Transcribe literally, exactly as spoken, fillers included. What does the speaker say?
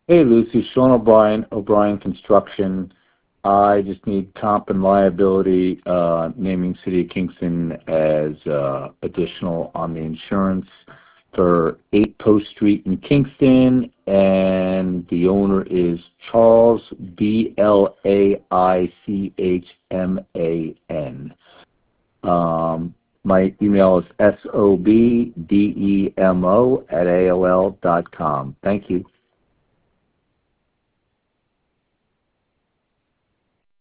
Hey, Lucy, Sean O'Brien, O'Brien Construction. I just need comp and liability, uh, naming City of Kingston as uh, additional on the insurance for eight Post Street in Kingston, and the owner is Charles, B L A I C H M A N. Um, my email is S O B D E M O at A O L dot com. Thank you.